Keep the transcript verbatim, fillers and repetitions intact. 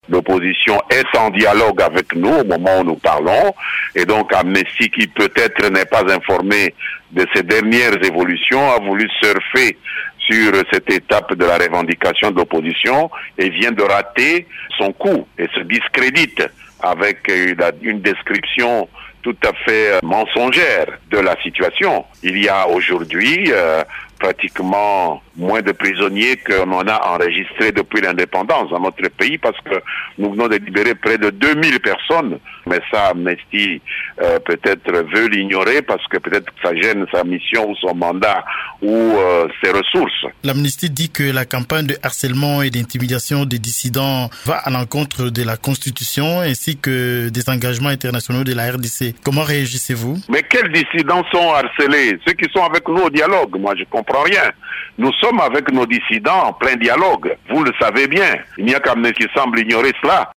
L'opposition est en dialogue avec nous au moment où nous parlons, et donc Amnesty, qui peut-être n'est pas informé de ces dernières évolutions, a voulu surfer sur cette étape de la revendication de l'opposition et vient de rater son coup et se discrédite avec une description tout à fait mensongère de la situation. Il y a aujourd'hui euh, pratiquement moins de prisonniers qu'on en a enregistrés depuis l'indépendance dans notre pays, parce que nous venons de libérer près de deux mille personnes. Mais ça, Amnesty euh, peut-être veut l'ignorer parce que peut-être que ça gêne sa mission ou son mandat ou euh, ses ressources. L'Amnesty dit que la campagne de harcèlement et d'intimidation des dissidents va à l'encontre de la Constitution ainsi que des engagements internationaux de la R D C. Comment réagissez-vous? Mais quels dissidents sont harcelés? Ceux qui sont avec nous au dialogue. Moi, je comprends rien. Nous sommes avec nos dissidents en plein dialogue. Vous le savez bien. Il n'y a qu'Amnesty qui semble ignorer cela.